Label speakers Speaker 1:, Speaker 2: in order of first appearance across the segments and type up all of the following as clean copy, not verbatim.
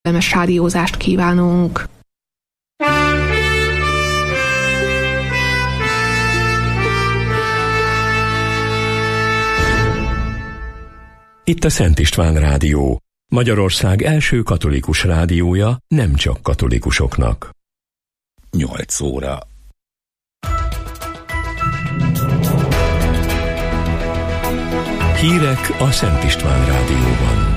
Speaker 1: kellemes rádiózást kívánunk!
Speaker 2: Itt a Szent István Rádió, Magyarország első katolikus rádiója, nem csak katolikusoknak.
Speaker 3: 8 óra.
Speaker 2: Hírek a Szent István Rádióban.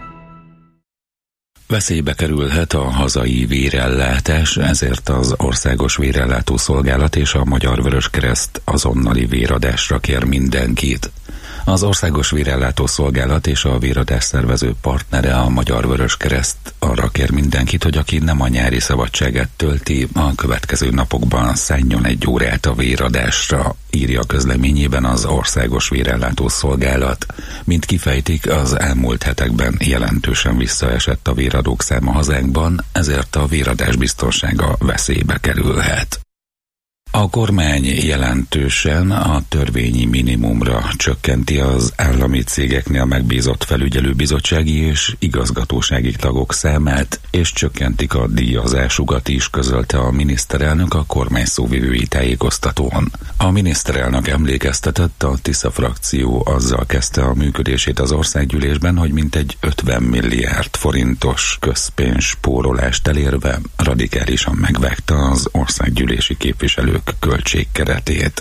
Speaker 3: Veszélybe kerülhet a hazai vérellátás, ezért az Országos Vérellátó Szolgálat és a Magyar Vöröskereszt azonnali véradásra kér mindenkit. Az Országos Vérellátó Szolgálat és a véradás szervező partnere, a Magyar Vöröskereszt arra kér mindenkit, hogy aki nem a nyári szabadságát tölti, a következő napokban szálljon 1 órát a véradásra, írja közleményében az Országos Vérellátó Szolgálat. Mint kifejtik, az elmúlt hetekben jelentősen visszaesett a véradók száma hazánkban, ezért a véradás biztonsága veszélybe kerülhet. A kormány jelentősen a törvényi minimumra csökkenti az állami cégeknél megbízott felügyelőbizottsági és igazgatósági tagok számát, és csökkentik a díjazásukat is, közölte a miniszterelnök a kormány szóvivői tájékoztatón. A miniszterelnök emlékeztetett, a Tisza frakció azzal kezdte a működését az országgyűlésben, hogy mintegy 50 milliárd forintos közpénzspórolást elérve radikálisan megvágta az országgyűlési képviselők költségkeretét.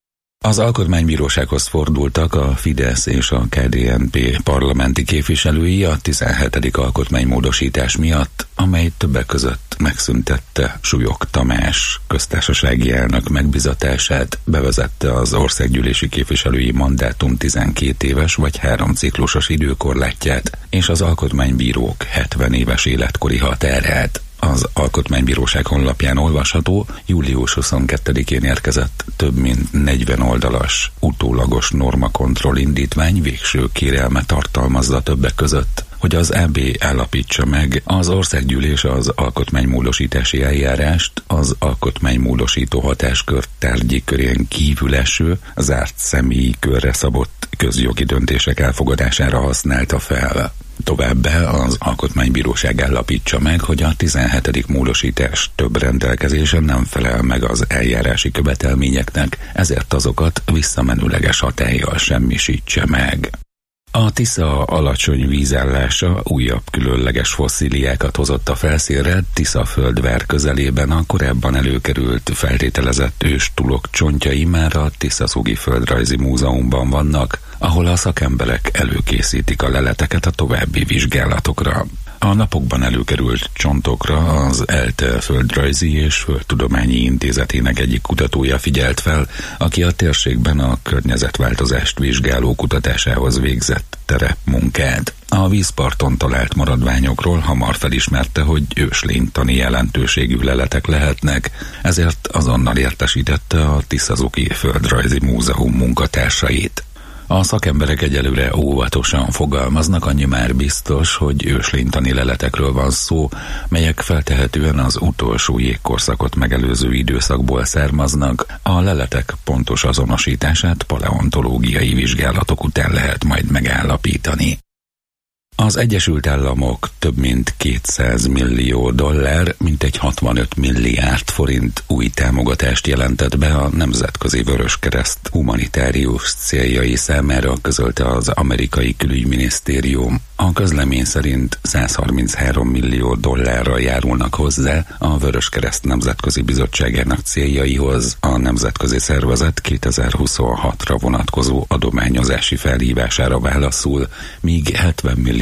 Speaker 3: Az Alkotmánybírósághoz fordultak a Fidesz és a KDNP parlamenti képviselői a 17. alkotmánymódosítás miatt, amely többek között megszüntette Súlyog Tamás köztársasági elnök megbizatását, bevezette az országgyűlési képviselői mandátum 12 éves vagy 3 ciklusos időkorlátját, és az alkotmánybírók 70 éves életkori határát. Az Alkotmánybíróság honlapján olvasható, július 22-én érkezett több mint 40 oldalas utólagos normakontroll indítvány végső kérelme tartalmazza többek között, hogy az EB állapítsa meg az országgyűlés az alkotmánymódosítási eljárást az alkotmánymódosító hatáskör tárgyi körén kívül eső, zárt személyi körre szabott közjogi döntések elfogadására használta fel. Továbbá az Alkotmánybíróság állapítsa meg, hogy a 17. módosítás több rendelkezése nem felel meg az eljárási követelményeknek, ezért azokat visszamenőleges hatállyal semmisítse meg. A Tisza alacsony vízállása újabb különleges fosszíliákat hozott a felszínre. Tiszaföldvár közelében a korábban előkerült feltételezett őstulok csontjai már a Tiszaszugi Földrajzi Múzeumban vannak, ahol a szakemberek előkészítik a leleteket a további vizsgálatokra. A napokban előkerült csontokra az ELTE Földrajzi és Földtudományi Intézetének egyik kutatója figyelt fel, aki a térségben a környezetváltozást vizsgáló kutatásához végzett terepmunkát. A vízparton talált maradványokról hamar felismerte, hogy őslénytani jelentőségű leletek lehetnek, ezért azonnal értesítette a Tiszazuki Földrajzi Múzeum munkatársait. A szakemberek egyelőre óvatosan fogalmaznak, annyi már biztos, hogy őslénytani leletekről van szó, melyek feltehetően az utolsó jégkorszakot megelőző időszakból származnak. A leletek pontos azonosítását paleontológiai vizsgálatok után lehet majd megállapítani. Az Egyesült Államok több mint $200 millió, mintegy 65 milliárd forint új támogatást jelentett be a Nemzetközi Vöröskereszt humanitárius céljai számára, közölte az amerikai külügyminisztérium. A közlemény szerint $133 millió járulnak hozzá a Vöröskereszt Nemzetközi Bizottságának céljaihoz a nemzetközi szervezet 2026-ra vonatkozó adományozási felhívására válaszul, míg $70 millió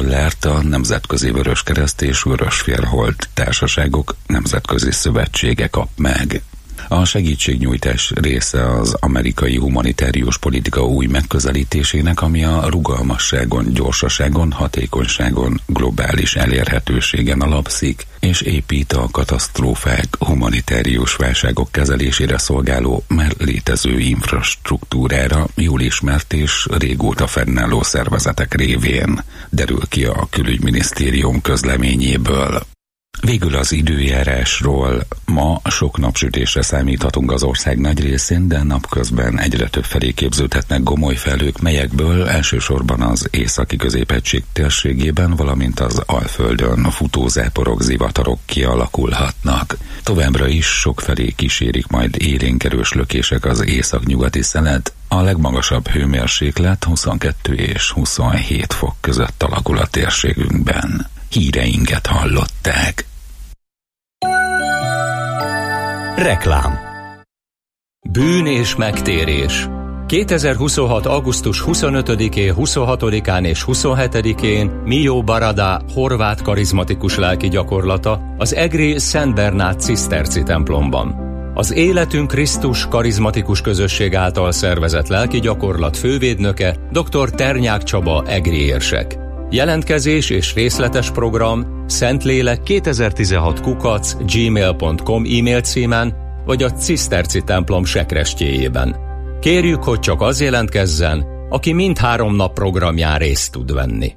Speaker 3: a Nemzetközi Vöröskereszt és Vörösfélhold társaságok nemzetközi szövetsége kap meg. A segítségnyújtás része az amerikai humanitárius politika új megközelítésének, ami a rugalmasságon, gyorsaságon, hatékonyságon, globális elérhetőségen alapszik, és épít a katasztrófák, humanitárius válságok kezelésére szolgáló már létező infrastruktúrára, jól ismert és régóta fennálló szervezetek révén, derül ki a külügyminisztérium közleményéből. Végül az időjárásról. Ma sok napsütésre számíthatunk az ország nagy részén, de napközben egyre több felé képződhetnek gomoly felhők, melyekből elsősorban az északi középhegység térségében, valamint az Alföldön futó záporok, zivatarok kialakulhatnak. Továbbra is sok felé kísérik majd élénk erős lökések az északnyugati szelet. A legmagasabb hőmérséklet 22 és 27 fok között alakul a térségünkben. Híreinket hallották.
Speaker 4: Reklám. Bűn és megtérés. 2026. augusztus 25-én, 26-án és 27-én Mio Barada horvát karizmatikus lelki gyakorlata az egri Szent Bernát ciszterci templomban. Az Életünk Krisztus karizmatikus közösség által szervezett lelki gyakorlat fővédnöke dr. Ternyák Csaba egri érsek. Jelentkezés és részletes program szentlélek2016@gmail.com e-mail címen vagy a ciszterci templom sekrestjéjében. Kérjük, hogy csak az jelentkezzen, aki mindhárom nap programján részt tud venni.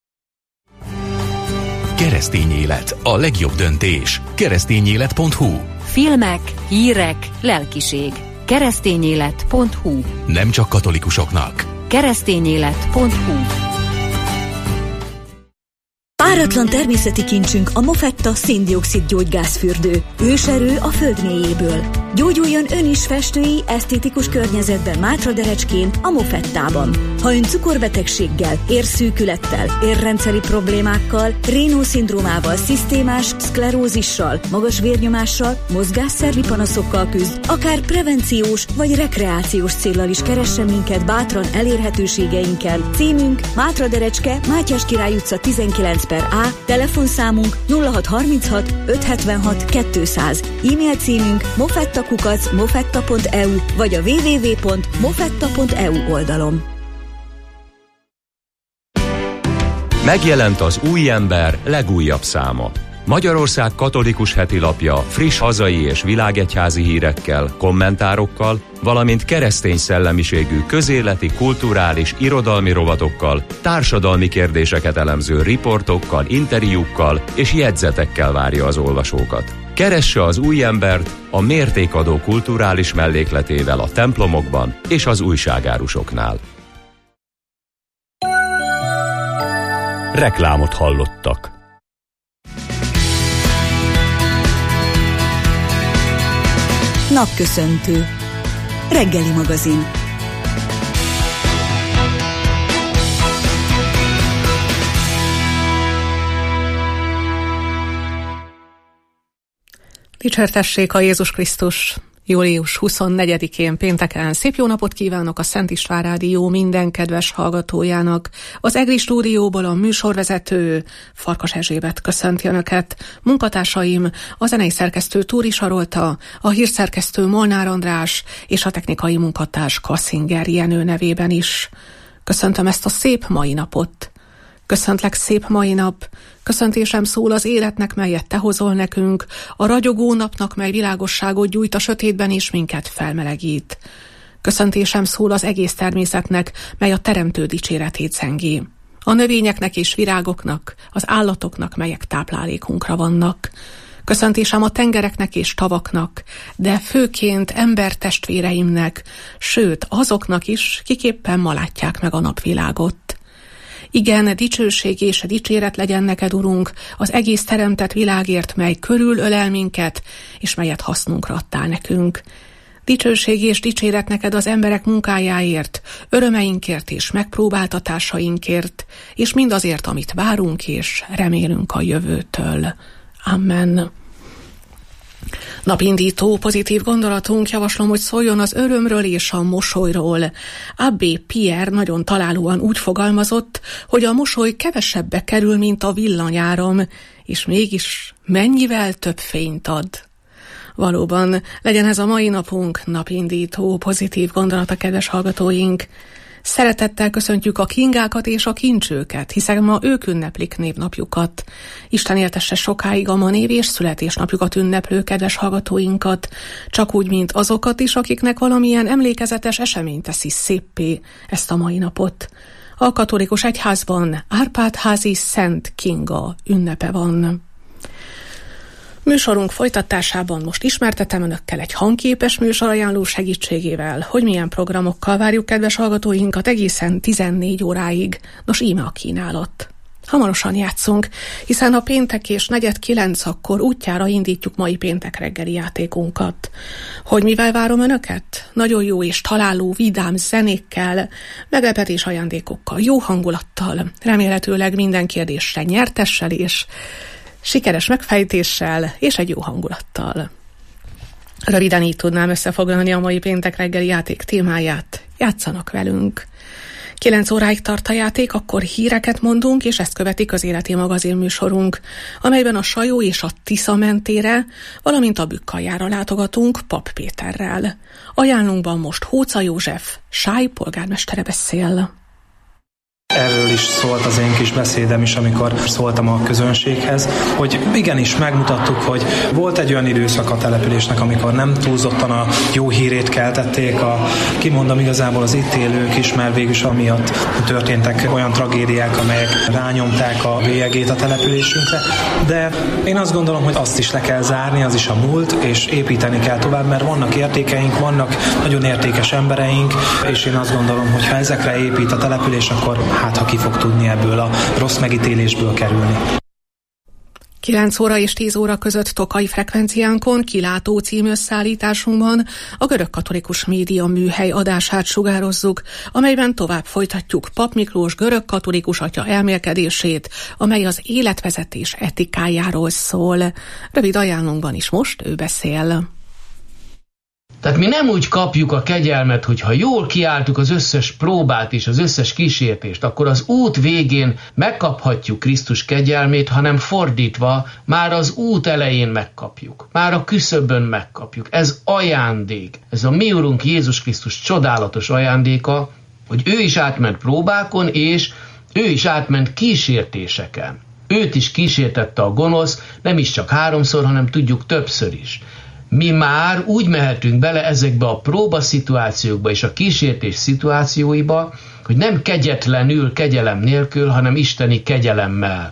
Speaker 5: Keresztény élet, a legjobb döntés. Keresztényélet.hu.
Speaker 6: Filmek, hírek, lelkiség. Keresztényélet.hu.
Speaker 5: Nem csak katolikusoknak.
Speaker 6: Keresztényélet.hu.
Speaker 7: Páratlan természeti kincsünk a Mofetta szén-dioxid gyógygázfürdő. Őserő a föld mélyéből. Gyógyuljon ön is festői, esztétikus környezetben Mátraderecskén, a Mofettában. Ha ön cukorbetegséggel, érszűkülettel, érrendszeri problémákkal, Raynaud-szindrómával, szisztémás szklerózissal, magas vérnyomással, mozgásszervi panaszokkal küzd, akár prevenciós vagy rekreációs céllal is keressen minket bátran elérhetőségeinkkel. Címünk Mátraderecske, Mátyás Király utca 19/A, telefonszámunk 0636 576 200, e-mail címünk mofetta@mofetta.eu vagy a www.mofetta.eu oldalon.
Speaker 4: Megjelent az Új Ember legújabb száma. Magyarország katolikus hetilapja friss hazai és világegyházi hírekkel, kommentárokkal, valamint keresztény szellemiségű közéleti, kulturális, irodalmi rovatokkal, társadalmi kérdéseket elemző riportokkal, interjúkkal és jegyzetekkel várja az olvasókat. Keresse az Új Embert a mértékadó kulturális mellékletével a templomokban és az újságárusoknál.
Speaker 2: Reklámot hallottak.
Speaker 7: Napköszöntő. Reggeli magazin.
Speaker 1: Dicsértessék a Jézus Krisztus! Július 24-én pénteken szép jó napot kívánok a Szent István Rádió minden kedves hallgatójának. Az EGRI stúdióból a műsorvezető Farkas Erzsébet köszönti Önöket. Munkatársaim a zenei szerkesztő Túri Sarolta, a hírszerkesztő Molnár András és a technikai munkatárs Kassinger Jenő nevében is. Köszöntöm ezt a szép mai napot. Köszöntlek szép mai nap, köszöntésem szól az életnek, melyet te hozol nekünk, a ragyogó napnak, mely világosságot gyújt a sötétben és minket felmelegít. Köszöntésem szól az egész természetnek, mely a teremtő dicséretét zengi. A növényeknek és virágoknak, az állatoknak, melyek táplálékunkra vannak. Köszöntésem a tengereknek és tavaknak, de főként embertestvéreimnek, sőt azoknak is, kik éppen ma látják meg a napvilágot. Igen, dicsőség és dicséret legyen neked, Urunk, az egész teremtett világért, mely körülölel minket, és melyet hasznunkra adtál nekünk. Dicsőség és dicséret neked az emberek munkájáért, örömeinkért és megpróbáltatásainkért, és mindazért, amit várunk és remélünk a jövőtől. Amen. Napindító pozitív gondolatunk, javaslom, hogy szóljon az örömről és a mosolyról. Abbé Pierre nagyon találóan úgy fogalmazott, hogy a mosoly kevesebbe kerül, mint a villanyáram, és mégis mennyivel több fényt ad. Valóban, legyen ez a mai napunk napindító pozitív gondolata, kedves hallgatóink. Szeretettel köszöntjük a kingákat és a kincsőket, hiszen ma ők ünneplik névnapjukat. Isten éltesse sokáig a ma név- és születésnapjukat ünneplő kedves hallgatóinkat, csak úgy, mint azokat is, akiknek valamilyen emlékezetes esemény teszi széppé ezt a mai napot. A katolikus egyházban Árpád-házi Szent Kinga ünnepe van. Műsorunk folytatásában most ismertetem önökkel egy hangképes műsorajánló segítségével, hogy milyen programokkal várjuk kedves hallgatóinkat egészen 14 óráig. Nos, íme a kínálat. Hamarosan játszunk, hiszen a péntek és 8:45-kor útjára indítjuk mai péntek reggeli játékunkat. Hogy mivel várom önöket? Nagyon jó és találó, vidám zenékkel, meglepetés ajándékokkal, jó hangulattal, remélhetőleg minden kérdésre nyertessel és sikeres megfejtéssel és egy jó hangulattal. Röviden így tudnám összefoglalni a mai péntek reggeli játék témáját. Játszanak velünk! 9 óráig tart a játék, akkor híreket mondunk, és ezt követi közéleti magazin műsorunk, amelyben a Sajó és a Tisza mentére, valamint a Bükkaljára látogatunk Pap Péterrel. Ajánlunkban most Hóca József, Sáj polgármestere beszél.
Speaker 8: Erről is szólt az én kis beszédem is, amikor szóltam a közönséghez, hogy igenis megmutattuk, hogy volt egy olyan időszak a településnek, amikor nem túlzottan a jó hírét keltették, kimondom igazából az itt élők is, mert végülis amiatt történtek olyan tragédiák, amelyek rányomták a bélyegét a településünkre, de én azt gondolom, hogy azt is le kell zárni, az is a múlt, és építeni kell tovább, mert vannak értékeink, vannak nagyon értékes embereink, és én azt gondolom, hogy ha ezekre épít a település, akkor ha ki fog tudni ebből a rossz megítélésből kerülni.
Speaker 1: 9 óra és 10 óra között Tokai frekvenciánkon Kilátó című összeállításunkban a görögkatolikus média műhely adását sugározzuk, amelyben tovább folytatjuk Pap Miklós görögkatolikus atya elmélkedését, amely az életvezetés etikájáról szól. Rövid ajánlónkban is most ő beszél.
Speaker 9: Tehát mi nem úgy kapjuk a kegyelmet, hogy ha jól kiálltuk az összes próbát és az összes kísértést, akkor az út végén megkaphatjuk Krisztus kegyelmét, hanem fordítva, már az út elején megkapjuk. Már a küszöbön megkapjuk. Ez ajándék. Ez a mi Urunk Jézus Krisztus csodálatos ajándéka, hogy ő is átment próbákon, és ő is átment kísértéseken. Őt is kísértette a gonosz, nem is csak 3-szor, hanem tudjuk többször is. Mi már úgy mehetünk bele ezekbe a próbaszituációkba és a kísértés szituációiba, hogy nem kegyetlenül, kegyelem nélkül, hanem isteni kegyelemmel.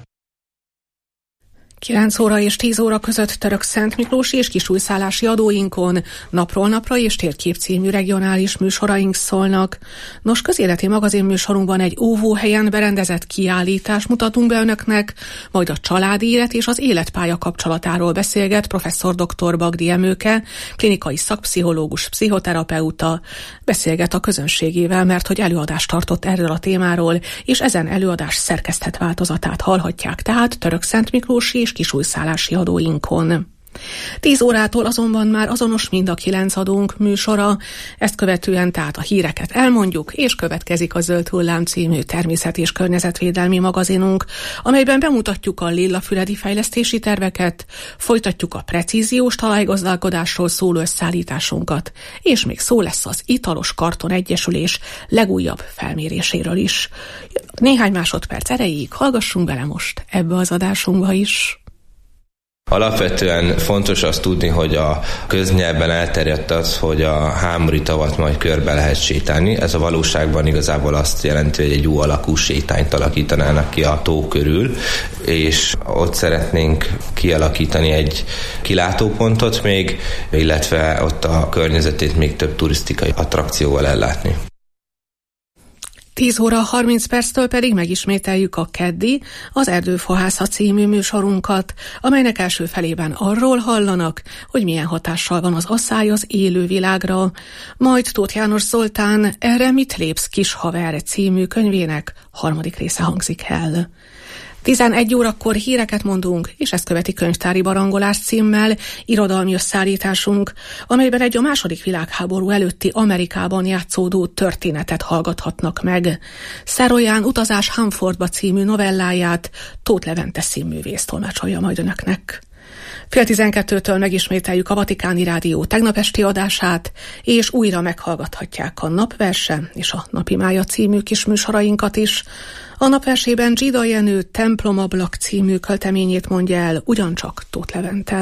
Speaker 1: 9 óra és 10 óra között Törökszentmiklósi és kisújszállási adóinkon Napról napra és Térkép című regionális műsoraink szólnak. Nos, közéleti magazin műsorunkban egy óvóhelyen berendezett kiállítást mutatunk be önöknek, majd a családi élet és az életpálya kapcsolatáról beszélget professzor dr. Bagdi Emőke, klinikai szakpszichológus, pszichoterapeuta, beszélget a közönségével, mert hogy előadást tartott erről a témáról, és ezen előadás szerkesztett változatát hallhatják tehát Törökszentmiklósi és kisújszállási adóinkon. 10 órától azonban már azonos mind a 9 adónk műsora, ezt követően tehát a híreket elmondjuk, és következik a Zöld Hullám című természet- és környezetvédelmi magazinunk, amelyben bemutatjuk a lillafüredi fejlesztési terveket, folytatjuk a precíziós talajgazdálkodásról szóló összeállításunkat, és még szó lesz az Italos Karton Egyesülés legújabb felméréséről is. Néhány másodperc erejéig hallgassunk bele most ebbe az adásunkba is.
Speaker 10: Alapvetően fontos azt tudni, hogy a köznyelvben elterjedt az, hogy a Hámori tavat majd körbe lehet sétálni. Ez a valóságban igazából azt jelenti, hogy egy U-alakú sétányt alakítanának ki a tó körül, és ott szeretnénk kialakítani egy kilátópontot még, illetve ott a környezetét még több turisztikai attrakcióval ellátni.
Speaker 1: 10 óra 30 perctől pedig megismételjük a keddi, az Erdőfahászat című műsorunkat, amelynek első felében arról hallanak, hogy milyen hatással van az asszály az élővilágra. Majd Tóth János Zoltán Erre mit lépsz, kis haver című könyvének 3. része hangzik el. 11 órakor híreket mondunk, és ezt követi Könyvtári barangolás címmel irodalmi összeállításunk, amelyben egy a II. Világháború előtti Amerikában játszódó történetet hallgathatnak meg. Szerolyán Utazás Hanfordba című novelláját Tóth Levente színművész tolmácsolja majd önöknek. 11:30-től megismételjük a Vatikáni Rádió tegnap esti adását, és újra meghallgathatják a Napverse és a Napi Mája című kis műsorainkat is. A Napversében Zsida Jenő Templomablak című költeményét mondja el ugyancsak Tóth Levente.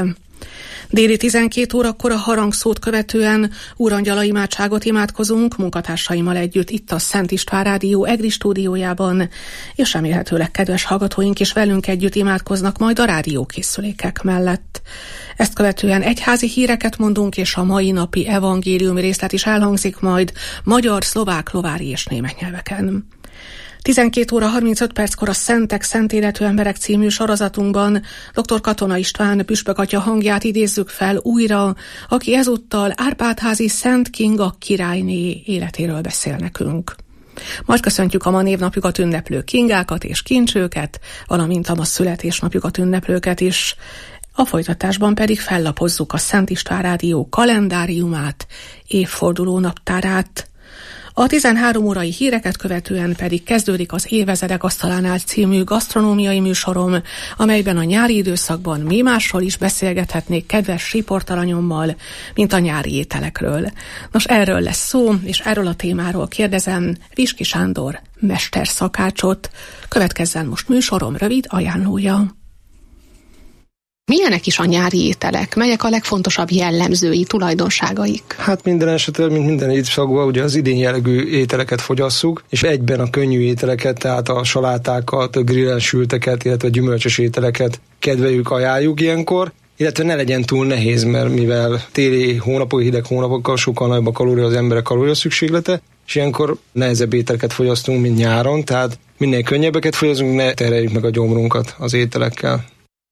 Speaker 1: Déli 12 órakor a harangszót követően Úrangyala imádságot imádkozunk munkatársaimmal együtt itt a Szent István Rádió EGRI stúdiójában, és remélhetőleg kedves hallgatóink is velünk együtt imádkoznak majd a rádiókészülékek mellett. Ezt követően egyházi híreket mondunk, és a mai napi evangéliumi részlet is elhangzik majd magyar, szlovák, lovári és német nyelveken. 12 óra 35 perckor a Szentek, Szentéletű Emberek című sorozatunkban dr. Katona István püspök atya hangját idézzük fel újra, aki ezúttal Árpádházi Szent Kinga királyné életéről beszél nekünk. Majd köszöntjük a ma névnapjukat ünneplő Kingákat és Kincsőket, valamint a ma születésnapjukat ünneplőket is. A folytatásban pedig fellapozzuk a Szent István Rádió kalendáriumát, évforduló naptárát. A 13 órai híreket követően pedig kezdődik az Évezredek asztalánál című gasztronómiai műsorom, amelyben a nyári időszakban mi másról is beszélgethetnék kedves riportalanyommal, mint a nyári ételekről. Nos, erről lesz szó, és erről a témáról kérdezem Viski Sándor mesterszakácsot. Következzen most műsorom rövid ajánlója. Milyenek is a nyári ételek? Melyek a legfontosabb jellemzői, tulajdonságaik?
Speaker 11: Hát minden esetben, mint minden évszakban, ugye az idén jellegű ételeket fogyasszuk, és egyben a könnyű ételeket, tehát a salátákat, a grillen sülteket, illetve a gyümölcsös ételeket kedveljük, ajánljuk ilyenkor, illetve ne legyen túl nehéz, mert mivel téli hónapok, hideg hónapokkal sokkal nagyobb a kalória, az emberek kalória szükséglete, és ilyenkor nehezebb ételeket fogyasztunk, mint nyáron, tehát minél könnyebbeket fogyasztunk, ne terheljük meg a gyomrunkat az ételekkel.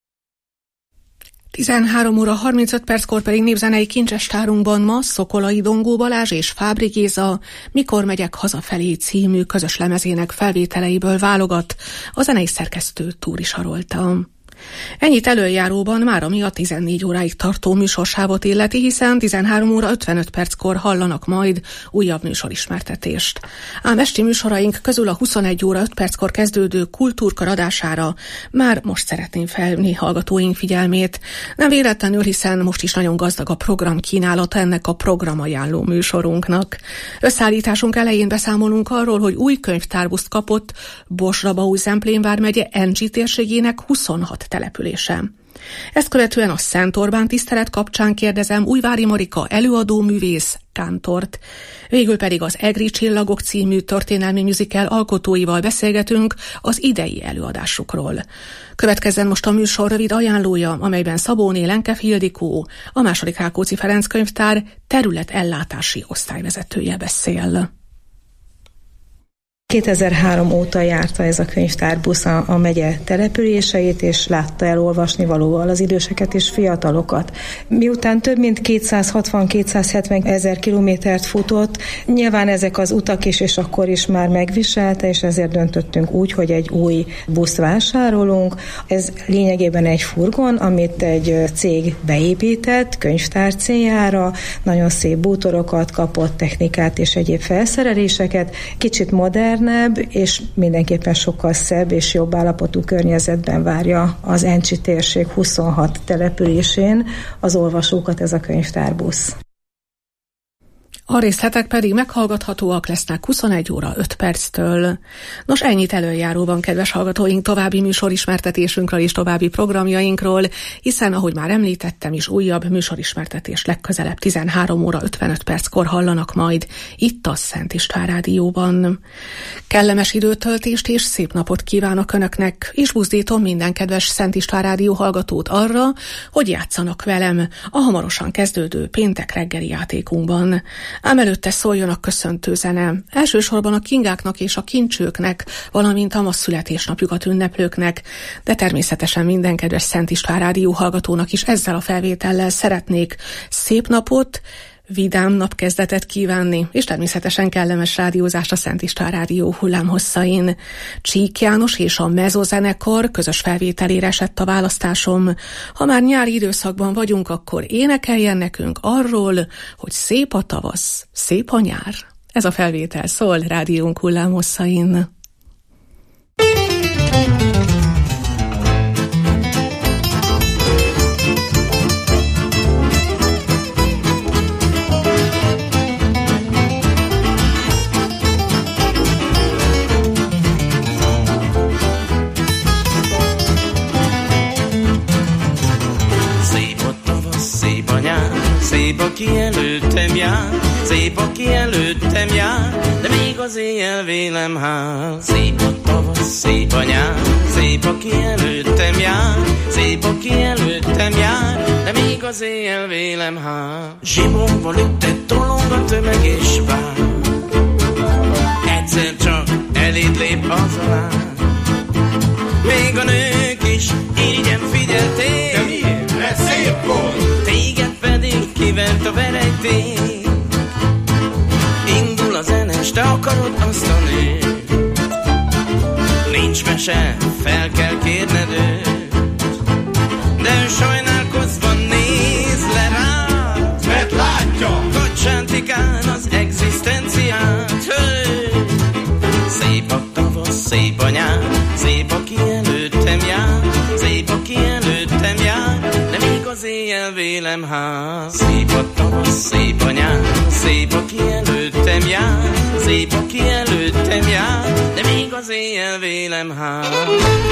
Speaker 1: 13 óra 35 perckor pedig népzenei kincsestárunkban ma Szokolai Dongó Balázs és Fábri Géza Mikor megyek hazafelé című közös lemezének felvételeiből válogat, a zenei szerkesztő Túri Sarolta. Ennyit előjáróban már ami a 14 óráig tartó műsorsávot illeti, hiszen 13 óra 55 perckor hallanak majd újabb műsorismertetést. Ám esti műsoraink közül a 21 óra 5 perckor kezdődő kultúrkör adására már most szeretném felhívni hallgatóink figyelmét. Nem véletlenül, hiszen most is nagyon gazdag a program kínálata ennek a programajánló műsorunknak. Összeállításunk elején beszámolunk arról, hogy új könyvtárbuszt kapott Borsrabaúj-Zemplén vármegye Encsi térségének 26 települése. Ezt követően a Szent Orbán tisztelet kapcsán kérdezem Újvári Marika előadó művész kántort. Végül pedig az EGRI Csillagok című történelmi musical alkotóival beszélgetünk az idei előadásukról. Következzen most a műsor rövid ajánlója, amelyben Szabóné Lenkev Ildikó, a II. Rákóczi Ferenc könyvtár területellátási osztályvezetője beszél.
Speaker 12: 2003 óta járta ez a könyvtárbusz a megye településeit, és látta elolvasni valóval az időseket és fiatalokat. Miután több mint 260-270 ezer kilométert futott, nyilván ezek az utak is és akkor is már megviselte, és ezért döntöttünk úgy, hogy egy új buszt vásárolunk. Ez lényegében egy furgon, amit egy cég beépített könyvtár céljára, nagyon szép bútorokat kapott, technikát és egyéb felszereléseket, kicsit modern, és mindenképpen sokkal szebb és jobb állapotú környezetben várja az Encsi térség 26 településén az olvasókat ez a könyvtárbusz.
Speaker 1: A részletek pedig meghallgathatóak lesznek 21 óra 5 perctől. Nos, ennyit előjáróban, kedves hallgatóink, további műsorismertetésünkről és további programjainkról, hiszen, ahogy már említettem is, újabb műsorismertetés legközelebb 13 óra 55 perckor hallanak majd itt a Szent István Rádióban. Kellemes időtöltést és szép napot kívánok Önöknek, és buzdítom minden kedves Szent István Rádió hallgatót arra, hogy játszanak velem a hamarosan kezdődő péntek reggeli játékunkban. Ám előtte szóljon a köszöntő zene. Elsősorban a kingáknak és a kincsőknek, valamint a ma születésnapjukat ünneplőknek, de természetesen minden kedves Szent István Rádió hallgatónak is ezzel a felvétellel szeretnék szép napot, vidám napkezdetet kívánni, és természetesen kellemes rádiózást a Szent István Rádió hullámhosszain. Csík János és a Mezozenekar közös felvételére esett a választásom. Ha már nyári időszakban vagyunk, akkor énekeljen nekünk arról, hogy szép a tavasz, szép a nyár. Ez a felvétel szól rádiónk hullámhosszain.
Speaker 13: Szép a tavasz, szép, aki előttem jár, szép, aki előttem jár, de még az éjjel vélem hál. Szép a tavasz, szép a nyár, szép, aki előttem jár, szép, aki előttem jár, de még az éjjel vélem hál. Zsibomban üttet, tolong a tömeg és vár, egyszer csak eléd lép az a lány. Még a nők is ingyen figyelték.
Speaker 14: De miért? Mert szép volt.
Speaker 13: Téged pedig kivert a verejték. Indul a zene, s te akarod azt a nőt. Nincs mese, fel kell kérned őt. De ő sajnálkozva néz le rád,
Speaker 14: mert látja,
Speaker 13: hogy sántikán az egzisztenciát. Szép a tavasz, szép a nyár, szép, aki előttem jár, szép, aki előttem jár, de még az éjjel vélem hál. Szép a tavasz, szép a nyár, szép, aki előttem jár, szép, aki előttem jár, de még az éjjel vélem hál.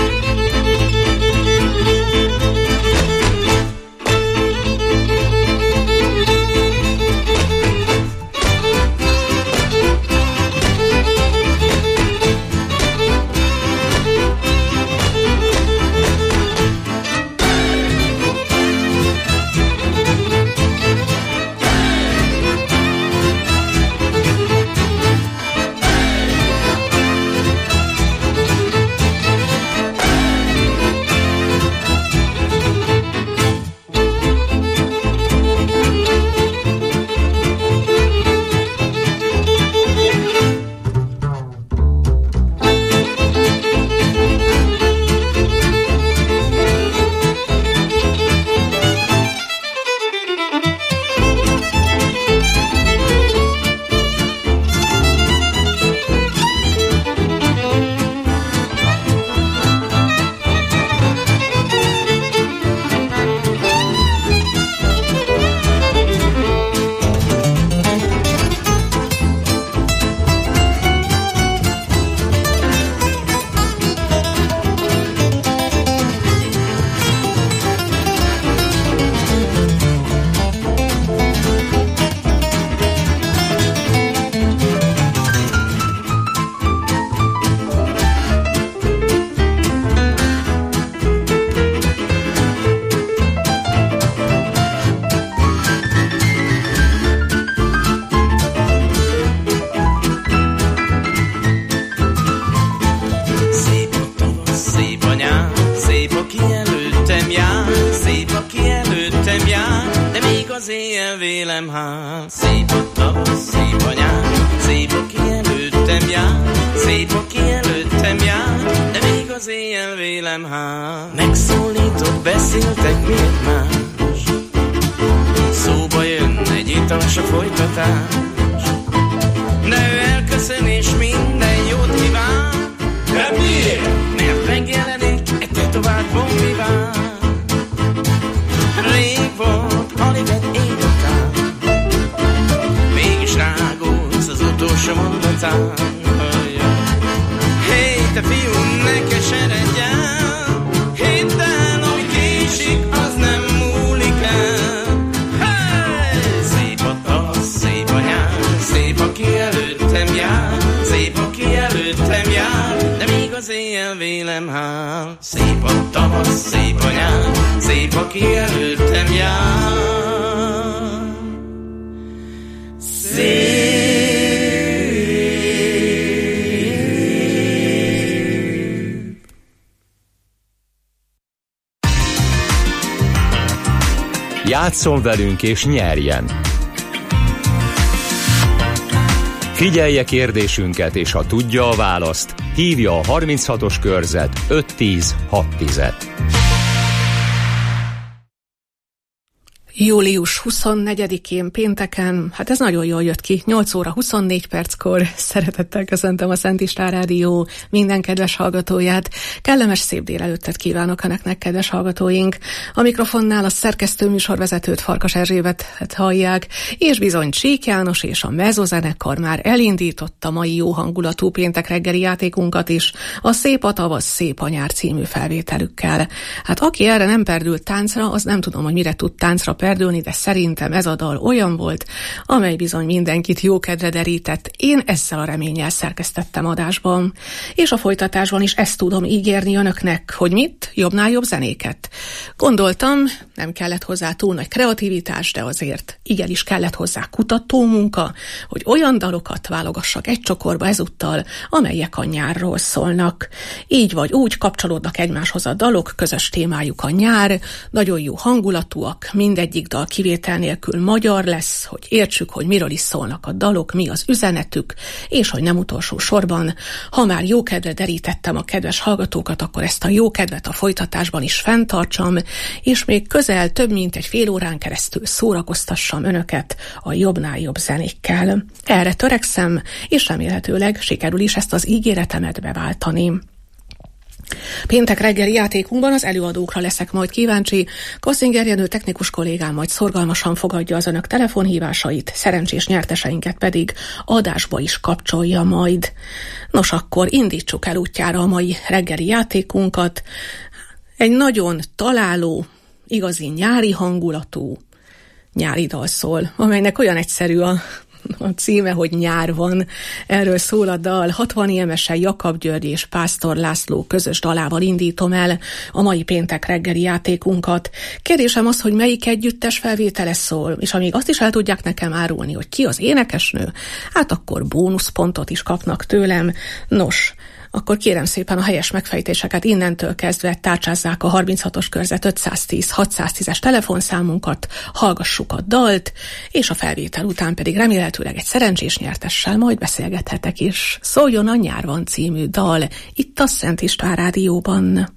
Speaker 4: Játsszon velünk és nyerjen! Figyelje kérdésünket, és ha tudja a választ, hívja a 36-os körzet 510-610-et.
Speaker 1: Július 24-én pénteken, hát ez nagyon jól jött ki, 8 óra 24 perckor szeretettel köszöntöm a Szent István Rádió minden kedves hallgatóját. Kellemes szép délelőttet kívánok önöknek, kedves hallgatóink. A mikrofonnál a szerkesztő műsorvezetőt, Farkas Erzsébetet hallják, és bizony Csík János és a Mezzozenekar már elindította mai jó hangulatú péntek reggeli játékunkat is, a Szép a tavasz, szép a nyár című felvételükkel. Hát aki erre nem perdült táncra, az nem tudom, hogy mire tud táncra perdülni, de szerintem ez a dal olyan volt, amely bizony mindenkit jókedre derített. Én ezzel a reménnyel szerkesztettem adásban. És a folytatásban is ezt tudom ígérni önöknek, hogy mit? Jobbnál jobb zenéket. Gondoltam, nem kellett hozzá túl nagy kreativitás, de azért igenis kellett hozzá kutatómunka, hogy olyan dalokat válogassak egy csokorba ezúttal, amelyek a nyárról szólnak. Így vagy úgy kapcsolódnak egymáshoz a dalok, közös témájuk a nyár, nagyon jó hangulatúak, mindegyik dal kivétel nélkül magyar lesz, hogy értsük, hogy miről is szólnak a dalok, mi az üzenetük, és hogy nem utolsó sorban, ha már jókedre derítettem a kedves hallgatókat, akkor ezt a jókedvet a folytatásban is fenntartsam, és még közel több mint egy fél órán keresztül szórakoztassam önöket a jobbnál jobb zenékkel. Erre törekszem, és remélhetőleg sikerül is ezt az ígéretemet beváltani. Péntek reggeli játékunkban az előadókra leszek majd kíváncsi. Kosszinger Jenő technikus kollégám majd szorgalmasan fogadja az önök telefonhívásait, szerencsés nyerteseinket pedig adásba is kapcsolja majd. Nos, akkor indítsuk el útjára a mai reggeli játékunkat. Egy nagyon találó, igazi nyári hangulatú nyári dal szól, amelynek olyan egyszerű a címe, hogy nyár van. Erről szól a dal. 60 évesen Jakab György és Pásztor László közös dalával indítom el a mai péntek reggeli játékunkat. Kérdésem az, hogy melyik együttes felvétele szól, és amíg azt is el tudják nekem árulni, hogy ki az énekesnő, hát akkor bónuszpontot is kapnak tőlem. Nos, akkor kérem szépen a helyes megfejtéseket innentől kezdve tárcsázzák a 36-os körzet 510-610-es telefonszámunkat, hallgassuk a dalt, és a felvétel után pedig remélhetőleg egy szerencsés nyertessel majd beszélgethetek is. Szóljon a Nyár van című dal, itt a Szent István Rádióban.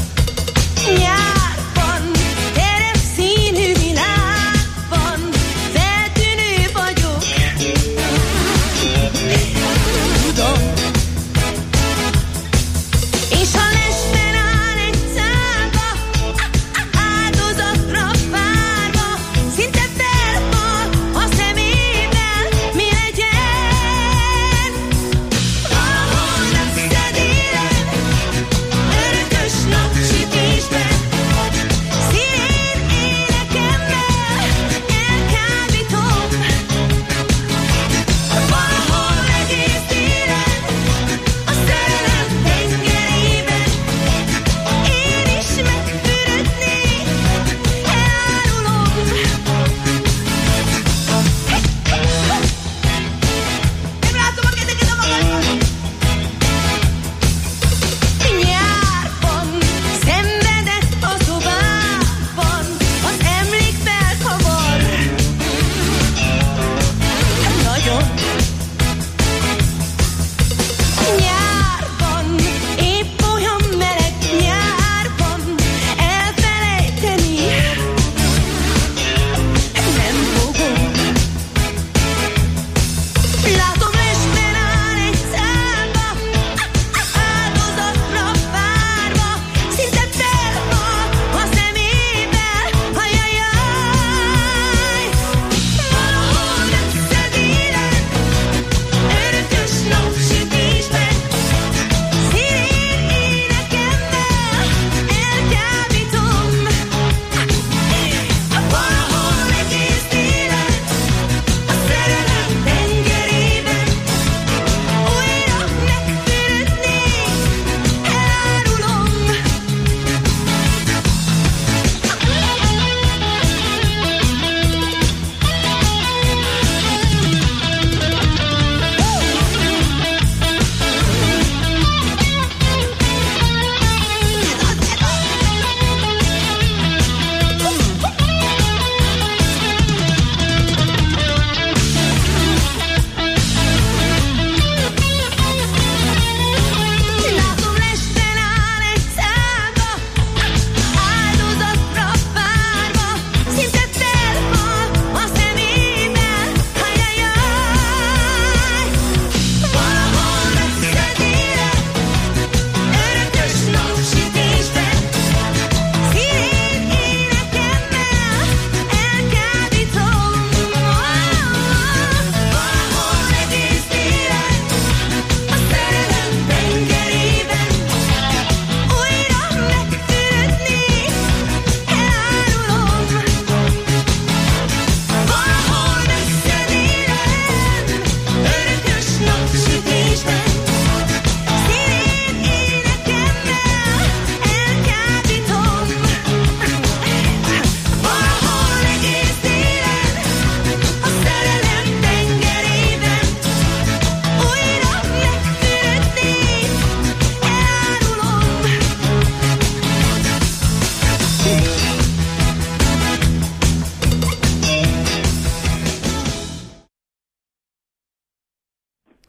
Speaker 15: Nyárban, terep színű világban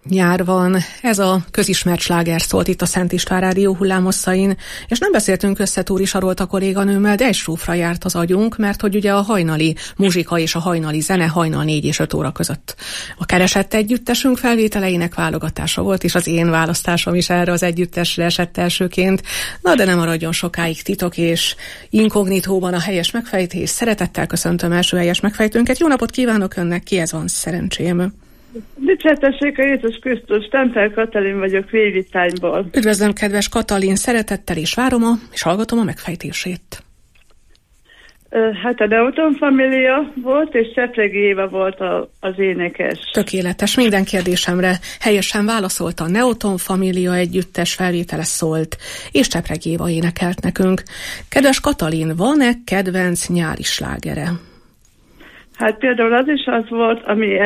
Speaker 1: Nyár van, ez a közismert sláger szólt itt a Szent István Rádió hullámhosszain, és nem beszéltünk össze Túri Sarolt a kolléganőmmel, de egy sófra járt az agyunk, mert hogy ugye a hajnali muzsika és a hajnali zene hajnal 4 és 5 óra között. A keresett együttesünk felvételeinek válogatása volt, és az én választásom is erre az együttesre esett elsőként. Na de nem maradjon sokáig titok és inkognitóban a helyes megfejtés. Szeretettel köszöntöm első helyes megfejtőnket. Jó napot kívánok önnek, kihez van szerencsém?
Speaker 15: Dicsértessék a Jézus Krisztus, Tempel Katalin vagyok Vévitányból.
Speaker 1: Üdvözlöm, kedves Katalin, szeretettel és várom és hallgatom a megfejtését.
Speaker 15: Hát a Neuton Família volt, és Csepregi Éva volt az énekes.
Speaker 1: Tökéletes, minden kérdésemre helyesen válaszolta. A Neuton Família együttes felvétele szólt, és Csepregi Éva énekelt nekünk. Kedves Katalin, van-e kedvenc nyári slágere?
Speaker 15: Hát például az is az volt, ami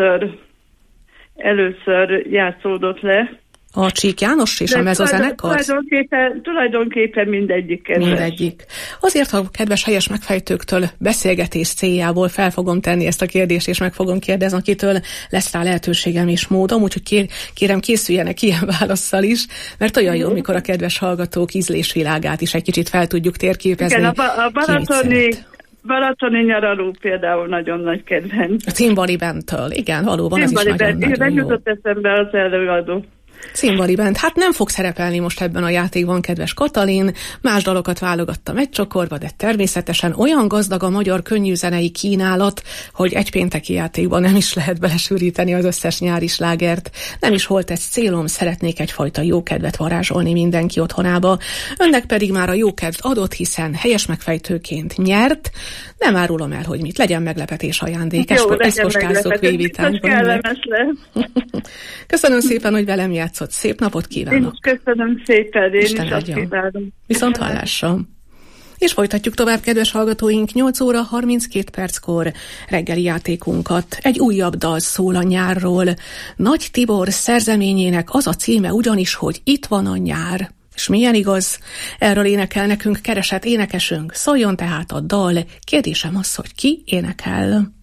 Speaker 15: először játszódott le.
Speaker 1: A Csík János és a Mezozenekar?
Speaker 15: Tulajdonképpen mindegyik kedves.
Speaker 1: Mindegyik. Azért, ha kedves helyes megfejtőktől beszélgetés céljából fel fogom tenni ezt a kérdést, és meg fogom kérdezni, akitől lesz rá lehetőségem és módom, úgyhogy kérem készüljenek ilyen válasszal is, mert olyan jó, mikor a kedves hallgatók ízlésvilágát is egy kicsit fel tudjuk térképezni.
Speaker 15: Igen, a balatoni nyaraló például nagyon nagy kedvenc.
Speaker 1: A Cimbali Bandtől, igen, valóban ez is nagyon jó.
Speaker 15: Jutott eszembe az előadó.
Speaker 1: Cimbali Band. Hát nem fog szerepelni most ebben a játékban, kedves Katalin. Más dalokat válogattam egy csokorba, de természetesen olyan gazdag a magyar könnyűzenei kínálat, hogy egy pénteki játékban nem is lehet belesűríteni az összes nyári slágert. Nem is volt ez célom, szeretnék egyfajta jókedvet varázsolni mindenki otthonába. Önnek pedig már a jókedv adott, hiszen helyes megfejtőként nyert. Nem árulom el, hogy mit. Legyen meglepetés ajándék. Ezt postázzuk Vévitányban. Köszönöm szépen, hogy velem játszott. Szép napot kívánok!
Speaker 15: Én is köszönöm szépen, én is azt kívánom.
Speaker 1: Viszont hallásra! És folytatjuk tovább, kedves hallgatóink, 8 óra 32 perckor reggeli játékunkat. Egy újabb dal szól a nyárról. Nagy Tibor szerzeményének az a címe ugyanis, hogy Itt van a nyár. És milyen igaz? Erről énekel nekünk keresett énekesünk. Szóljon tehát a dal. Kérdésem az, hogy ki énekel?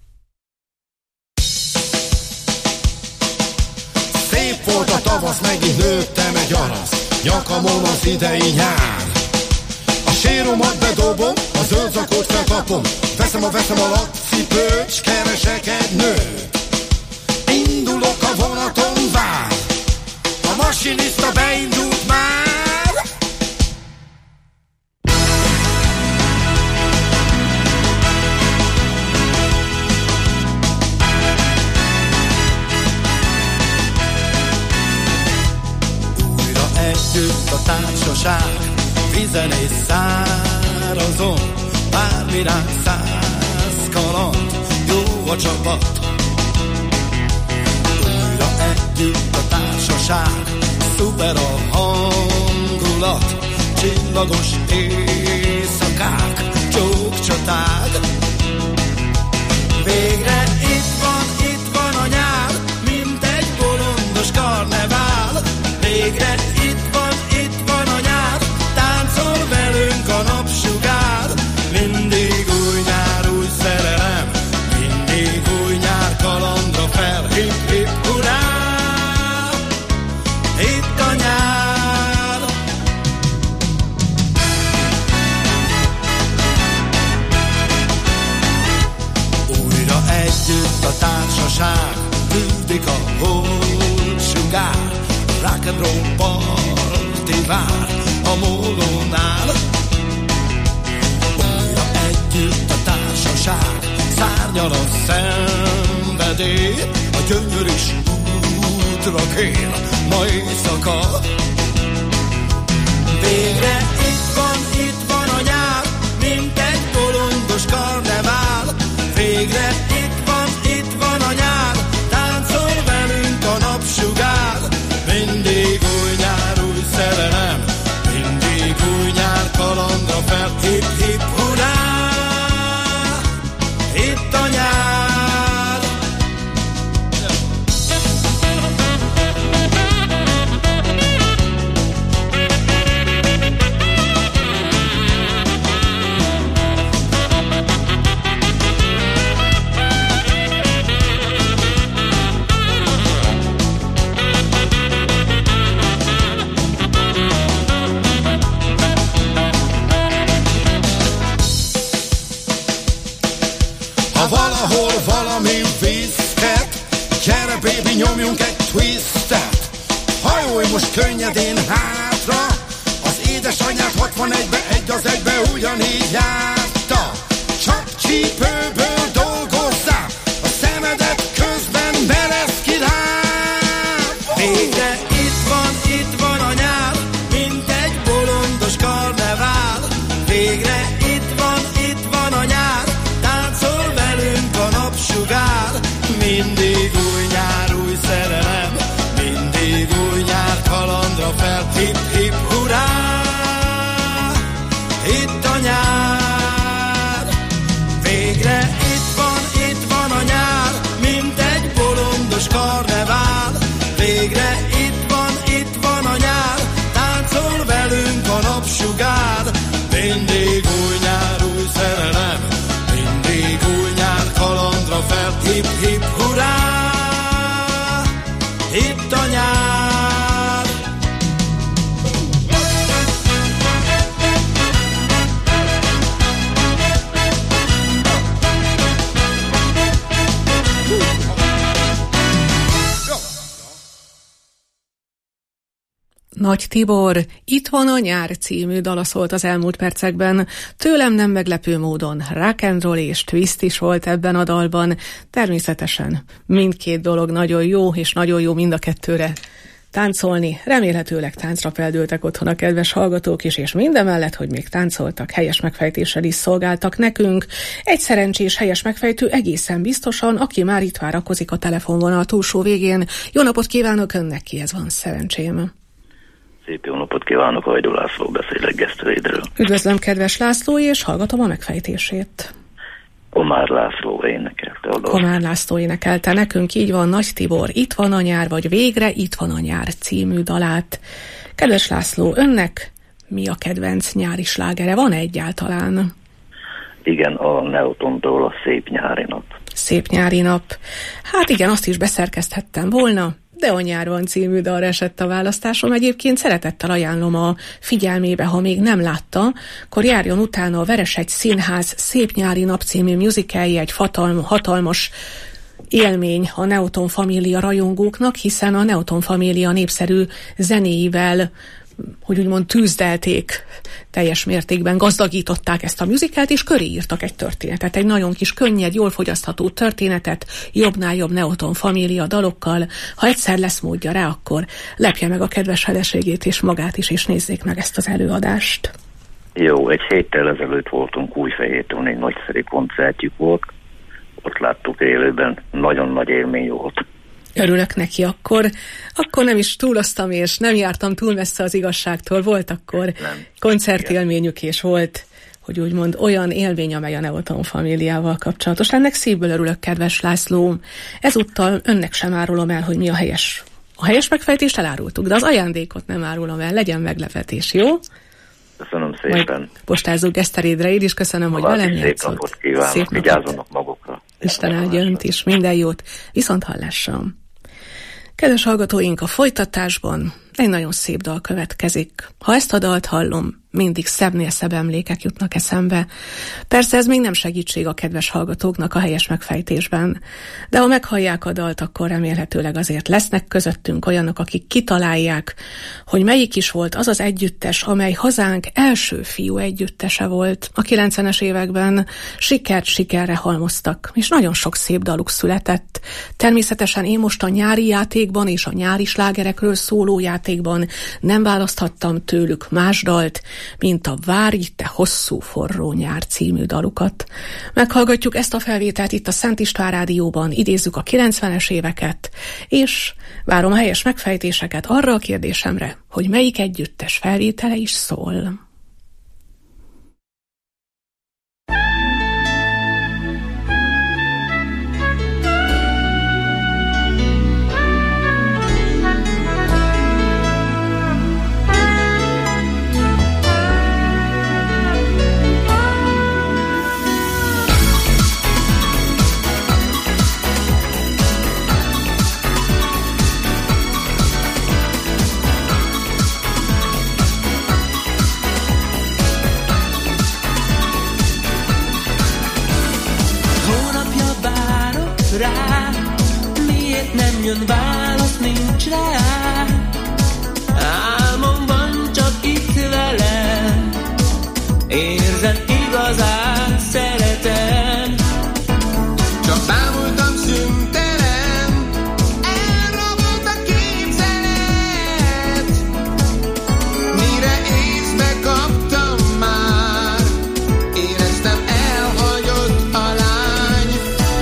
Speaker 14: Volt a tavasz, megint nőttem egy arasz, nyakamon az idei nyár. A séromat bedobom, a zöld zakót felkapom, veszem a lakcipőt, s keresek egy nőt. Indulok a vonaton, vár, a masinista beindult már.
Speaker 16: Együtt a társaság, vízen és szárazon, bármi ránk 100 kaland, jó a csapat. Újra együtt a társaság, szuper a hangulat, csillagos éjszakák, csókcsaták. Végre itt van a nyár, mint egy bolondos karnevál. Végre itt van a nyár, táncol velünk a napsugár. Mindig új nyár, új szerelem, mindig új nyár, kalandra fel. Hip, hip, hurrá! Itt a nyár. Újra együtt a társaság, küldik a holtsugár. Rock and roll party vár a mólónál. Újra együtt a társaság, szárnyal a szenvedély, a gyönyör is útra kél, ma éjszaka. Végre itt van a nyár, mint egy bolondos karnevál. Végre itt van a nyár, táncol velünk a napsugár. Mindig új nyár, új szerelem, mindig új nyár, kalandra fel. Hip, hip, hurrá! Itt a nyár.
Speaker 14: baby, nyomjunk egy twistet. Hajolj most könnyedén hátra, az édesanyád 61-be egy az egybe ugyanígy járta. Csak csípőből dolgozzál, a szemedet közben meresz ki rám.
Speaker 16: Végre itt van a nyár, mint egy bolondos karnevál. Végre itt van a nyár, táncol velünk a napsugár. Mindig új nyár, új szerelem, mindig új nyár, kalandra fel. Hip, hip, hurrá! Itt a nyár. Végre itt van a nyár, mint egy bolondos karnevál. Végre itt van a nyár, táncol velünk a napsugár. Mindig új nyár, új szerelem, mindig új nyár, kalandra fel. Hip, hip, hurrá! Itt a nyár.
Speaker 1: Nagy Tibor, Itt van a nyár című dala szólt az elmúlt percekben. Tőlem nem meglepő módon rock and roll és twist is volt ebben a dalban. Természetesen mindkét dolog nagyon jó, és nagyon jó mind a kettőre táncolni. Remélhetőleg táncra feldőltek otthon a kedves hallgatók is, és mindemellett, hogy még táncoltak, helyes megfejtéssel is szolgáltak nekünk. Egy szerencsés helyes megfejtő egészen biztosan, aki már itt várakozik a telefonvonal túlsó végén. Jó napot kívánok önnek, kihez van szerencsém?
Speaker 17: Szép jó napot kívánok, Hajdú László beszélek Geszterédről.
Speaker 1: Üdvözlöm, kedves László, és hallgatom a megfejtését.
Speaker 17: Komár László énekelte a dalt.
Speaker 1: Komár László énekelte nekünk, így van, Nagy Tibor, Itt van a nyár, vagy Végre itt van a nyár című dalát. Kedves László, önnek mi a kedvenc nyári slágere? Van egyáltalán?
Speaker 17: Igen, a Neotontól a Szép nyári nap.
Speaker 1: Szép nyári nap. Hát igen, azt is beszerkeszthettem volna, de a nyár van című dalra esett a választásom. Egyébként szeretettel ajánlom a figyelmébe, ha még nem látta, akkor járjon utána a Veresegy Színház Szép nyári nap című musicalje, egy hatalmas élmény a Neoton Família rajongóknak, hiszen a Neoton Família népszerű zenéivel, hogy úgymond tűzdelték, teljes mértékben gazdagították ezt a musicalt, és köré írtak egy történetet, egy nagyon kis könnyed, jól fogyasztható történetet, jobbnál jobb Neoton Família dalokkal. Ha egyszer lesz módja rá, akkor lepje meg a kedves feleségét és magát is, és nézzék meg ezt az előadást.
Speaker 17: Jó, egy héttel ezelőtt voltunk Újfehérton, egy nagyszerű koncertjük volt, ott láttuk élőben, nagyon nagy élmény volt.
Speaker 1: Örülök neki, akkor nem is túloztam, és nem jártam túl messze az igazságtól. Volt akkor koncertélményük, és volt, hogy úgymond olyan élmény, amely a Neoton Famíliával kapcsolatos. Ennek szívből örülök, kedves László. Ezúttal önnek sem árulom el, hogy mi a helyes. A helyes megfejtést elárultuk, de az ajándékot nem árulom el. Legyen meglepetés, jó?
Speaker 17: Köszönöm szépen.
Speaker 1: Majd postázzuk Eszterédre, én is köszönöm, hogy velem játszott.
Speaker 17: Szép napot kívánok, vigyázzanak magukra.
Speaker 1: Isten áldja önt is, minden jót, viszont hallásra. Kedves hallgatóink, a folytatásban egy nagyon szép dal következik. Ha ezt a dalt hallom, mindig szebbnél szebb emlékek jutnak eszembe. Persze ez még nem segítség a kedves hallgatóknak a helyes megfejtésben, de ha meghallják a dalt, akkor remélhetőleg azért lesznek közöttünk olyanok, akik kitalálják, hogy melyik is volt az az együttes, amely hazánk első fiú együttese volt. A 90-es években sikert sikerre halmoztak, és nagyon sok szép daluk született. Természetesen én most a nyári játékban és a nyári slágerekről szóló játékban nem választhattam tőlük más dalt, mint a Várj, te hosszú forró nyár című dalukat. Meghallgatjuk ezt a felvételt itt a Szent István Rádióban, idézzük a 90-es éveket, és várom a helyes megfejtéseket arra a kérdésemre, hogy melyik együttes felvétele is szól.
Speaker 13: miért nem jön válasz, nincs rá. Álmomban csak itt velem, érzed igazán, szeretem. Csak bámultam szüntelen, elrabolt a képzelet. Mire észbe kaptam már, éreztem elhagyott a lány.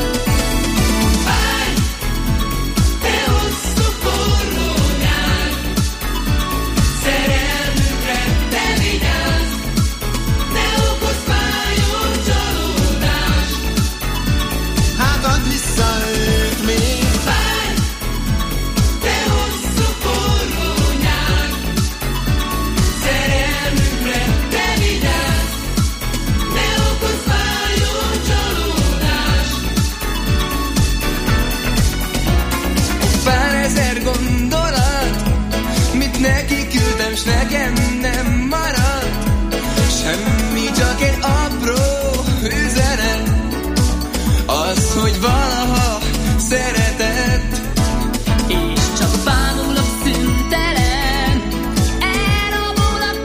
Speaker 13: Fáj, te hosszú forró nyár, szerelmünkre te vigyázz, ne okozz fájó csalódást. Hát add vissza őt még. Fáj, te hosszú forró nyár, szerelmünkre te vigyázz, ne okozz fájó csalódást. Pár ezer gondolat, mit neki küldtem, s nekem nem maradt semmi, csak egy apró üzenet, az, hogy valaha szeretett. És csak bánulok szüntelen, elrabol a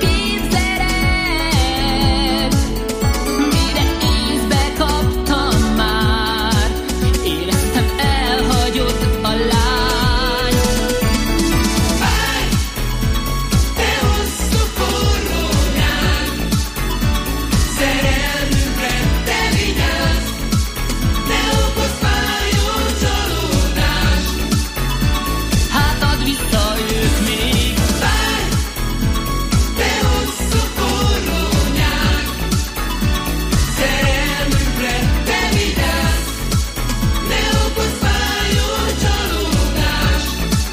Speaker 13: képzelet. Mire észbe kaptam már, éreztem elhagyott a lány. Fáj, te hosszú forró nyár, szerelmünkre te vigyázz, ne okozz fájó csalódást. Hát add vissza őt még. Fáj, te hosszú forró nyár, szerelmünkre te vigyázz, ne okozz fájó csalódást.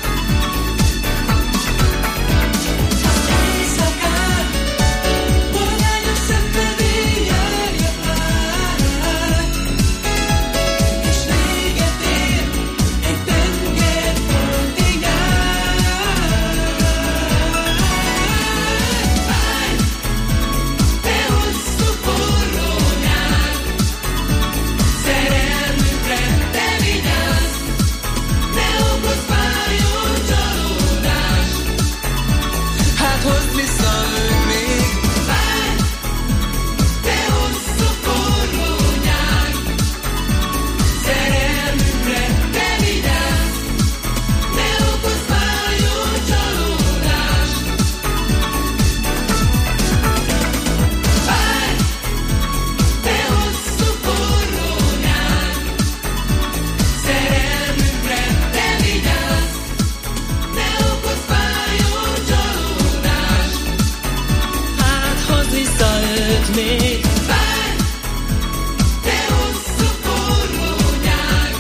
Speaker 13: Az éjszakán bogányos szenvedély járja át, és véget ér egy tengerparti nyár. Fáj, te hosszú forró nyár, szerelmünkre te vigyázz, ne okozz fájó csalódást. Hát hozd vissza őt még. Fáj, te hosszú forró nyár, szerelmünkre te vigyázz, ne okozz fájó csalódást. Fáj, te hosszú forró nyár, szerelmünkre te vigyázz, ne okozz fájó csalódást. Hát hozd vissza őt még. Fáj, te hosszú forró nyár,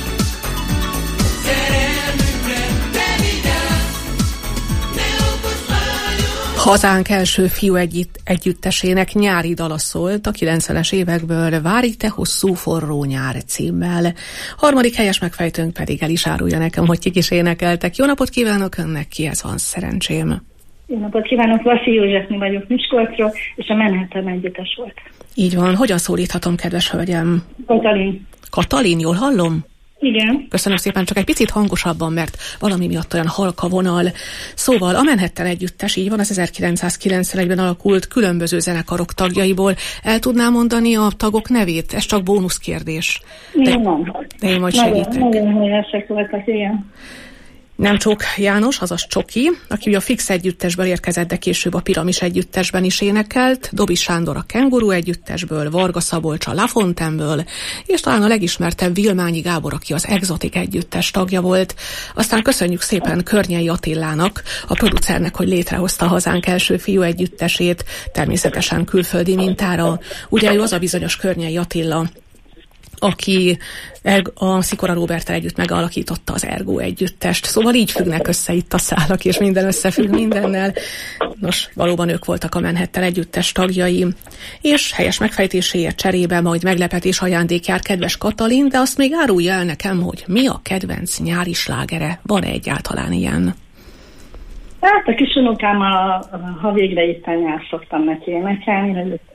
Speaker 13: szerelmünkre te vigyázz, ne okozz fájó.
Speaker 1: Hazánk első fiú együttesének nyári dala szólt a 90-es évekből, Várj te hosszú forró nyár címmel. Harmadik helyes megfejtőnk pedig el is árulja nekem, hogy kik is énekeltek. Jó napot kívánok önnek, kihez van szerencsém?
Speaker 18: Jó napot kívánok, Vaszi Józsefné vagyok Miskolcról, és a Manhattan együttes volt.
Speaker 1: Így van, hogyan szólíthatom, kedves hölgyem?
Speaker 18: Katalin.
Speaker 1: Katalin, jól hallom?
Speaker 18: Igen.
Speaker 1: Köszönöm szépen, csak egy picit hangosabban, mert valami miatt olyan halk a vonal. Szóval a Manhattan együttes, így van, az 1991-ben alakult különböző zenekarok tagjaiból. El tudnám mondani a tagok nevét? Ez csak bónuszkérdés. De én majd segítek.
Speaker 18: Nagyon helyesek voltak, igen.
Speaker 1: Nemcsók János, azaz Csoki, aki ugye a Fix együttesből érkezett, de később a Piramis együttesben is énekelt, Dobis Sándor a Kenguru együttesből, Varga Szabolcs a La Fontaineből, és talán a legismertebb Vilmányi Gábor, aki az Exotic együttes tagja volt. Aztán köszönjük szépen Környei Attilának, a producernek, hogy létrehozta Hazánk első fiú együttesét, természetesen külföldi mintára. Ugye ő az a bizonyos Környei Attila, aki a Szikora Róberttel együtt megalakította az Ergo együttest. Szóval így függnek össze itt a szálak, és minden összefügg mindennel. Nos, valóban ők voltak a Manhattan együttes tagjai. És helyes megfejtéséért cserébe majd meglepetés ajándék jár, kedves Katalin, de azt még árulja el nekem, hogy mi a kedvenc nyári slágere? Van-e egyáltalán ilyen?
Speaker 18: Hát a kis unokámmal, ha végre itt nyár, szoktam neki énekelni,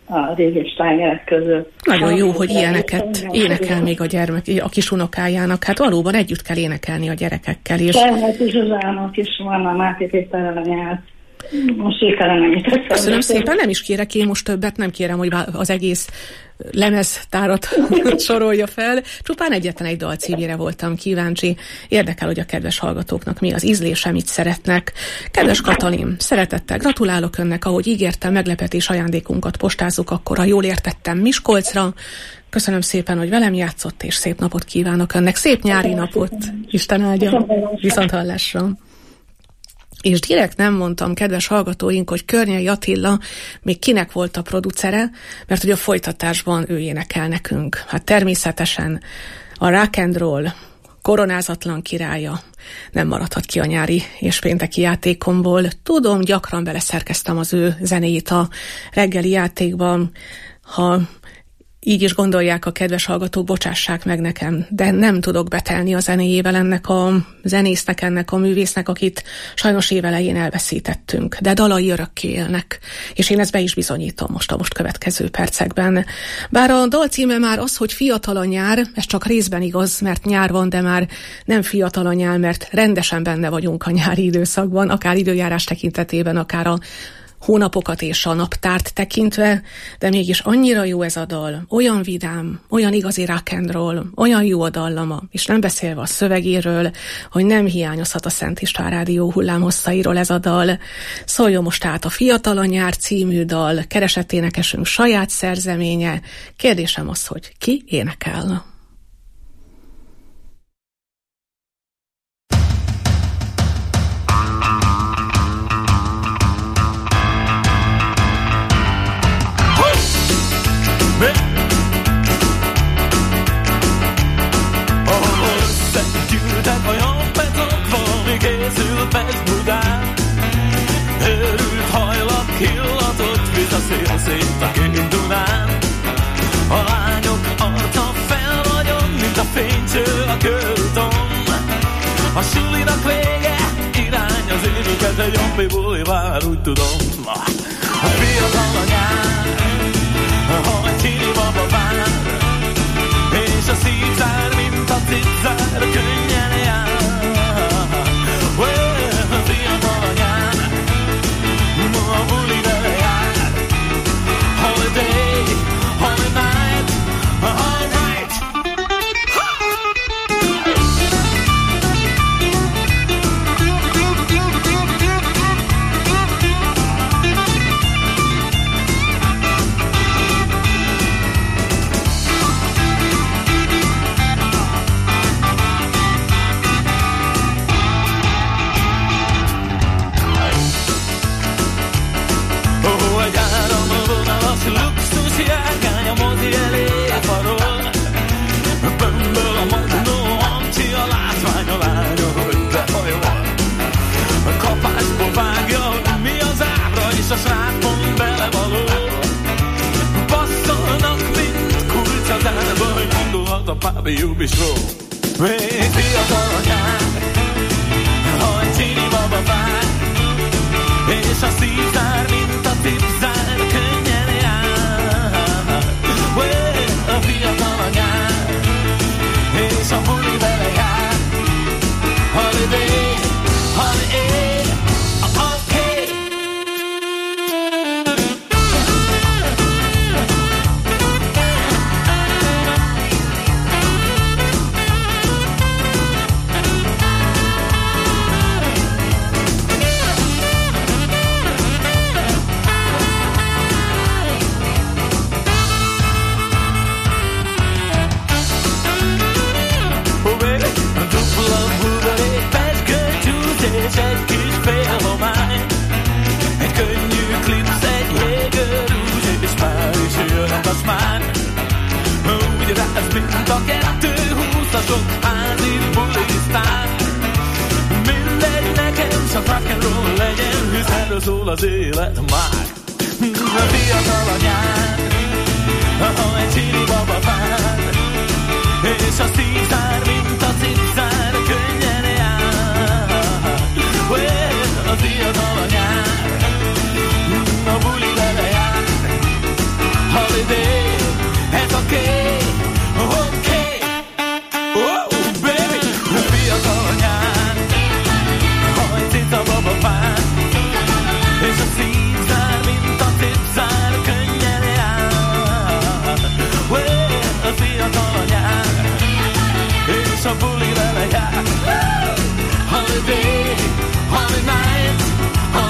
Speaker 18: a régi slágerek közül.
Speaker 1: Nagyon jó, hogy ilyeneket énekel még a gyermek, a kis unokájának. Hát valóban együtt kell énekelni a gyerekekkel is.
Speaker 18: Tehát is az álmok is van, a Máté Péterrel a nyelv. Most hirtelen nem jutott.
Speaker 1: Köszönöm szépen, nem is kérek én most többet, nem kérem, hogy az egész lemeztárat sorolja fel. Csupán egyetlen egy dal címére voltam kíváncsi. Érdekel, hogy a kedves hallgatóknak mi az ízlése, mit szeretnek. Kedves Katalin, szeretettel gratulálok önnek, ahogy ígértem, meglepetés ajándékunkat postázzuk akkor, ha jól értettem, Miskolcra. Köszönöm szépen, hogy velem játszott, és szép napot kívánok önnek. Szép nyári napot. Isten áldja. Viszonthallásra. És direkt nem mondtam, kedves hallgatóink, hogy Környei Attila még kinek volt a producere, mert hogy a folytatásban ő énekel nekünk. Hát természetesen a rock and roll koronázatlan királya nem maradhat ki a nyári és pénteki játékomból. Tudom, gyakran beleszerkeztem az ő zenéjét a reggeli játékban, ha így is gondolják a kedves hallgatók, bocsássák meg nekem, de nem tudok betelni a zenéjével ennek a zenésznek, ennek a művésznek, akit sajnos évelején elveszítettünk, de dalai örökké élnek, és én ezt be is bizonyítom most a következő percekben. Bár a dal címe már az, hogy fiatal a nyár, ez csak részben igaz, mert nyár van, de már nem fiatal a nyár, mert rendesen benne vagyunk a nyári időszakban, akár időjárás tekintetében, akár a hónapokat és a naptárt tekintve, de mégis annyira jó ez a dal, olyan vidám, olyan igazi rock and roll, olyan jó a dallama, és nem beszélve a szövegéről, hogy nem hiányozhat a Szent István Rádió hullámhosszairól ez a dal. Szóljon most át a Fiatal a nyár című dal, keresett énekesünk saját szerzeménye. Kérdésem az, hogy ki énekel?
Speaker 19: Készül Pest-Budán, őrült hajlap killatott víz a szél szét a két Dunán. A lányok arca felvagyon, mint a fénycső a körúton. A sulinak vége, irány az énüket, egy ambi buli vár, úgy tudom. A fiatal a nyár, ha egy csini baba vár, és a szívzár, mint a cipzár, könnyen jár. A srácon belevaló basszolnak, mint kulcsatárba, hogy indulhat a Pábi Jubisról. Még fiatal a nyár, ha egy csini baba vár, és a szívzár, mint a tipzár, könnyen jár. A fiatal a nyár, és a buli vele jár. Holiday, holiday. És egy kis félhomány, egy könnyű klipsz, egy jégörúzs, és már is jön a smán. Úgy ráz, mint a 220-asok házi bulisztán. Mindegy nekem, csak rock and roll legyen, hisz erről szól az élet már. A fiatal a nyár, ha egy csini baba vár, és a szívzár, mint a cipzár, könnyen jár. A fiatal a nyár, a buli vele jár.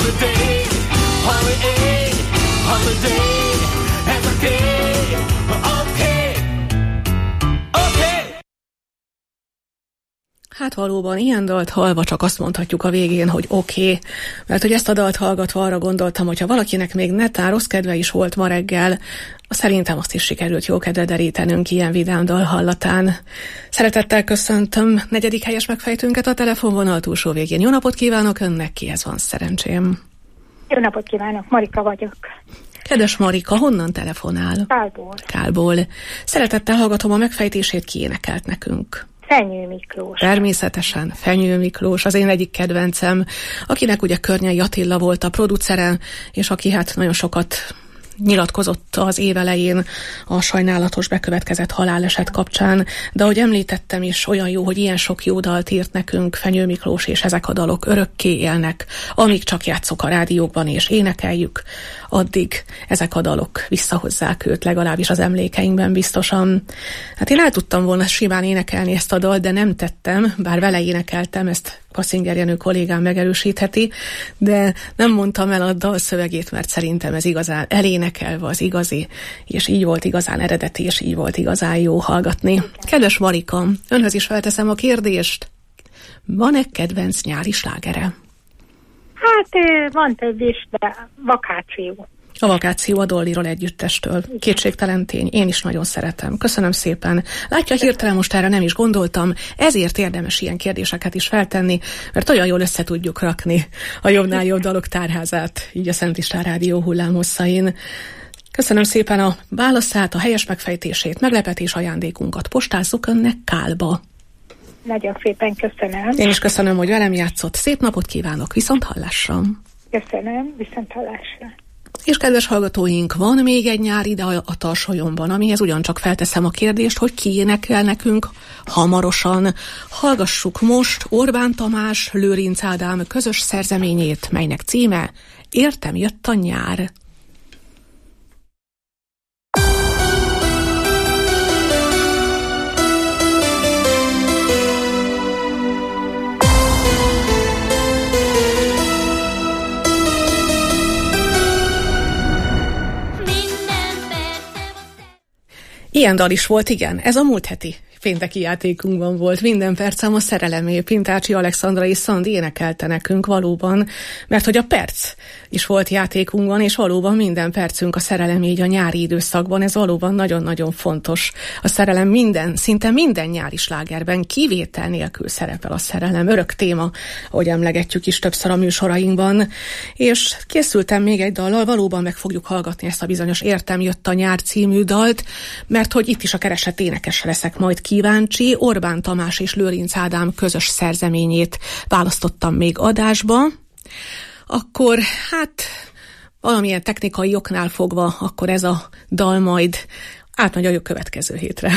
Speaker 19: holiday, holiday, holiday, it's okay, okay, okay.
Speaker 1: Hát valóban ilyen dalt hallva csak azt mondhatjuk a végén, hogy oké. Mert hogy ezt a dalt hallgatva arra gondoltam, hogyha valakinek még netán rossz kedve is volt ma reggel, szerintem azt is sikerült jó kedve derítenünk ilyen vidám dal hallatán. Szeretettel köszöntöm 4. helyes megfejtőnket a telefonvonal túlsó végén. Jó napot kívánok önnek, kihez van szerencsém?
Speaker 20: Jó napot kívánok, Marika vagyok.
Speaker 1: Kedves Marika, honnan telefonál? Kálból. Szeretettel hallgatom a megfejtését, ki énekelt nekünk?
Speaker 20: Fenyő Miklós.
Speaker 1: Természetesen, Fenyő Miklós, az én egyik kedvencem, akinek ugye Környei Attila volt a producere, és aki hát nagyon sokat nyilatkozott az év elején a sajnálatos bekövetkezett haláleset kapcsán, de ahogy említettem is, olyan jó, hogy ilyen sok jó dalt írt nekünk Fenyő Miklós, és ezek a dalok örökké élnek, amíg csak játszok a rádiókban és énekeljük, addig ezek a dalok visszahozzák őt, legalábbis az emlékeinkben biztosan. Hát én el tudtam volna simán énekelni ezt a dalt, de nem tettem, bár vele énekeltem, ezt Kassinger Jenő kollégám megerősítheti, de nem mondtam el a dal szövegét, mert szerintem ez igazán elénekelve az igazi, és így volt igazán eredeti, és így volt igazán jó hallgatni. Kedves Marika, önhöz is felteszem a kérdést. Van-e kedvenc nyári slágere?
Speaker 20: Hát van több is, de Vakáció.
Speaker 1: A Vakáció a Dollyról együttestől. Kétségtelen tény, én is nagyon szeretem. Köszönöm szépen. Látja, hirtelen most erre nem is gondoltam, ezért érdemes ilyen kérdéseket is feltenni, mert olyan jól össze tudjuk rakni a jobbnál jobb dalok tárházát, így a Szent István Rádió hullámhosszain. Köszönöm szépen a válaszát, a helyes megfejtését, meglepetés ajándékunkat postázzuk önnek Kálba.
Speaker 20: Nagyon szépen köszönöm.
Speaker 1: Én is köszönöm, hogy velem játszott. Szép napot kívánok, viszont hallásra.
Speaker 20: Köszönöm, viszont hallásra.
Speaker 1: És kedves hallgatóink, van még egy nyári dal a Tarsolyomban, amihez ugyancsak felteszem a kérdést, hogy ki énekel nekünk hamarosan. Hallgassuk most Orbán Tamás, Lőrinc Ádám közös szerzeményét, melynek címe Értem jött a nyár. Ilyen dal is volt, igen, ez a múlt heti pénteki játékunkban volt. Minden percem a szerelemé. Pintácsi Alexandra és Szandi énekelte nekünk valóban, mert hogy a perc is volt játékunkban, és valóban minden percünk a szerelem így a nyári időszakban. Ez valóban nagyon-nagyon fontos. A szerelem szinte minden nyári slágerben kivétel nélkül szerepel a szerelem. Örök téma, ahogy emlegetjük is többször a műsorainkban. És készültem még egy dallal, valóban meg fogjuk hallgatni ezt a bizonyos Értem jött a nyár című dalt, mert hogy itt is a keresett énekesre leszek majd kíváncsi. Orbán Tamás és Lőrinc Ádám közös szerzeményét választottam még adásba. Akkor hát valamilyen technikai oknál fogva, akkor ez a dal majd átmegy a következő hétre.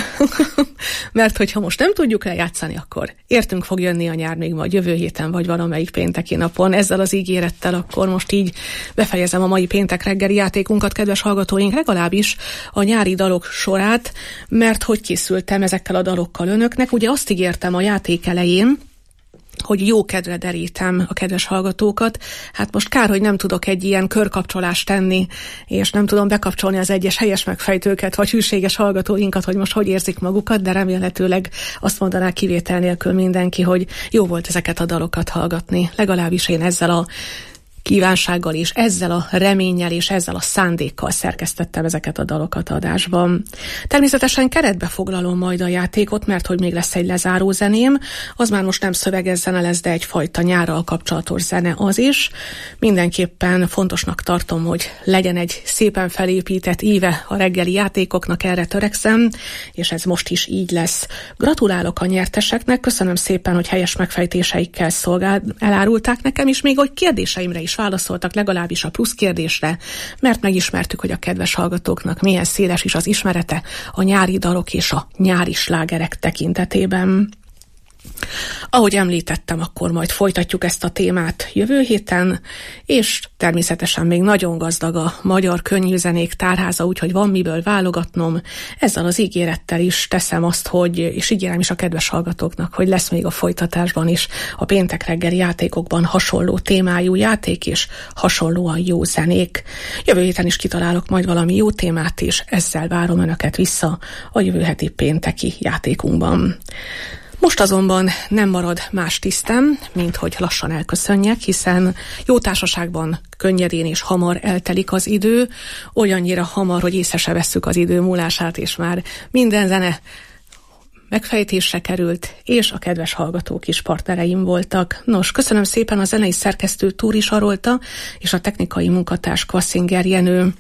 Speaker 1: Mert hogyha most nem tudjuk lejátszani, akkor értünk fog jönni a nyár még majd jövő héten, vagy valamelyik pénteki napon. Ezzel az ígérettel akkor most így befejezem a mai péntek reggeli játékunkat, kedves hallgatóink, legalábbis a nyári dalok sorát, mert hogy készültem ezekkel a dalokkal önöknek. Ugye azt ígértem a játék elején, hogy jó kedvre derítem a kedves hallgatókat. Hát most kár, hogy nem tudok egy ilyen körkapcsolást tenni, és nem tudom bekapcsolni az egyes helyes megfejtőket, vagy hűséges hallgatóinkat, hogy most hogy érzik magukat, de remélhetőleg azt mondaná kivétel nélkül mindenki, hogy jó volt ezeket a dalokat hallgatni. Legalábbis én ezzel a kívánsággal és ezzel a reménnyel és ezzel a szándékkal szerkesztettem ezeket a dalokat adásban. Természetesen keretbe foglalom majd a játékot, mert hogy még lesz egy lezáró zeném, az már most nem szöveges zene lesz, de egyfajta nyárral kapcsolatos zene az is. Mindenképpen fontosnak tartom, hogy legyen egy szépen felépített íve a reggeli játékoknak, erre törekszem, és ez most is így lesz. Gratulálok a nyerteseknek, köszönöm szépen, hogy helyes megfejtéseikkel elárulták nekem, és még hogy kérdéseimre is válaszoltak, legalábbis a plusz kérdésre, mert megismertük, hogy a kedves hallgatóknak milyen széles is az ismerete a nyári dalok és a nyári slágerek tekintetében. Ahogy említettem, akkor majd folytatjuk ezt a témát jövő héten, és természetesen még nagyon gazdag a magyar könnyűzenék tárháza, úgyhogy van miből válogatnom. Ezzel az ígérettel is teszem azt, hogy, és ígérem is a kedves hallgatóknak, hogy lesz még a folytatásban is a péntek reggeli játékokban hasonló témájú játék és hasonlóan jó zenék. Jövő héten is kitalálok majd valami jó témát, és ezzel várom Önöket vissza a jövő heti pénteki játékunkban. Most azonban nem marad más tisztem, mint hogy lassan elköszönjek, hiszen jó társaságban könnyedén és hamar eltelik az idő, olyannyira hamar, hogy észre se vesszük az idő múlását, és már minden zene megfejtésre került, és a kedves hallgatók is partnereim voltak. Nos, köszönöm szépen a zenei szerkesztő Túri Sarolta és a technikai munkatárs Kvasszinger Jenő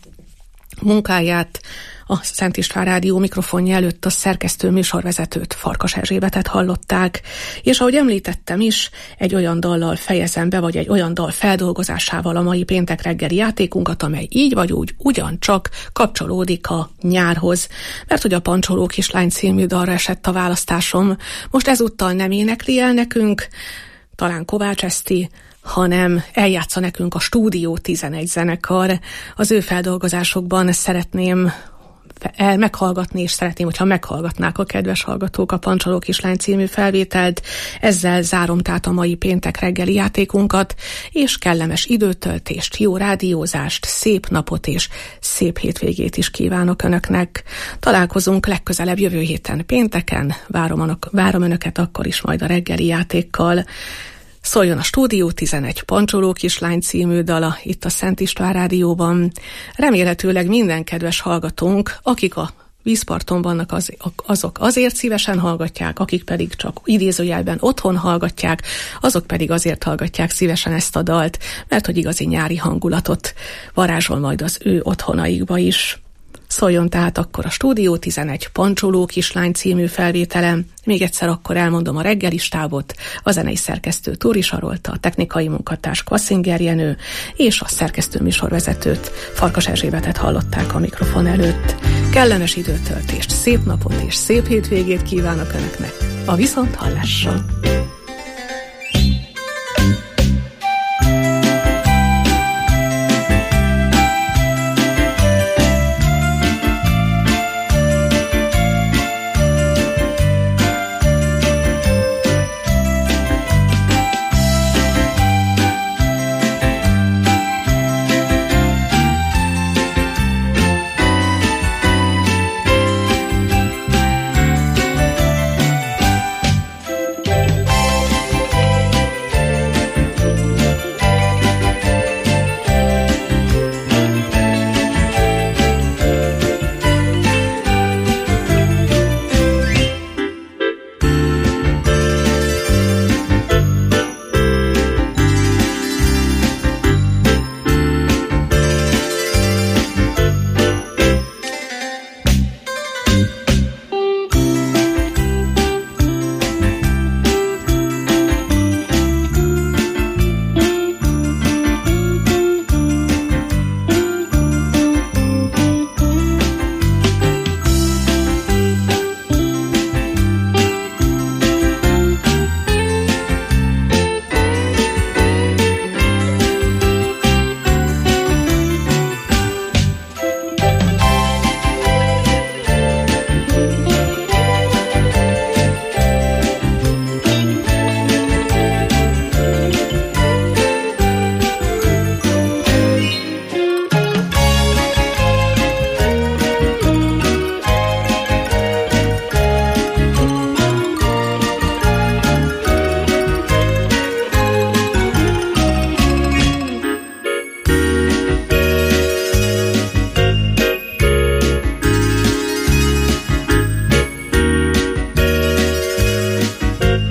Speaker 1: munkáját. A Szent István Rádió mikrofonja előtt a szerkesztő műsorvezetőt, Farkas Erzsébetet hallották, és ahogy említettem is, egy olyan dallal fejezem be, vagy egy olyan dal feldolgozásával a mai péntek reggeli játékunkat, amely így vagy úgy ugyancsak kapcsolódik a nyárhoz, mert hogy a Pancsoló kislány című dalra esett a választásom. Most ezúttal nem énekli el nekünk, talán Kovács Eszti, hanem eljátsza nekünk a Stúdió 11 zenekar. Az ő feldolgozásokban szeretném meghallgatni, és szeretném, hogyha meghallgatnák a kedves hallgatók a Pancsoló kislány című felvételt. Ezzel zárom tehát a mai péntek reggeli játékunkat, és kellemes időtöltést, jó rádiózást, szép napot és szép hétvégét is kívánok Önöknek. Találkozunk legközelebb jövő héten pénteken, várom Önöket akkor is majd a reggeli játékkal. Szóljon a Stúdió 11 Pancsoló kislány című dala itt a Szent István Rádióban. Remélhetőleg minden kedves hallgatónk, akik a vízparton vannak, azok azért szívesen hallgatják, akik pedig csak idézőjelben otthon hallgatják, azok pedig azért hallgatják szívesen ezt a dalt, mert hogy igazi nyári hangulatot varázsol majd az ő otthonaikba is. Szóljon tehát akkor a Stúdió 11 Pancsoló kislány című felvételem. Még egyszer akkor elmondom a reggelistábot, a zenei szerkesztő Túri Sarolta, a technikai munkatárs Kvasszinger Jenő és a szerkesztő műsorvezetőt, Farkas Erzsébetet hallották a mikrofon előtt. Kellemes időtöltést, szép napot és szép hétvégét kívánok Önöknek. A viszonthallásra!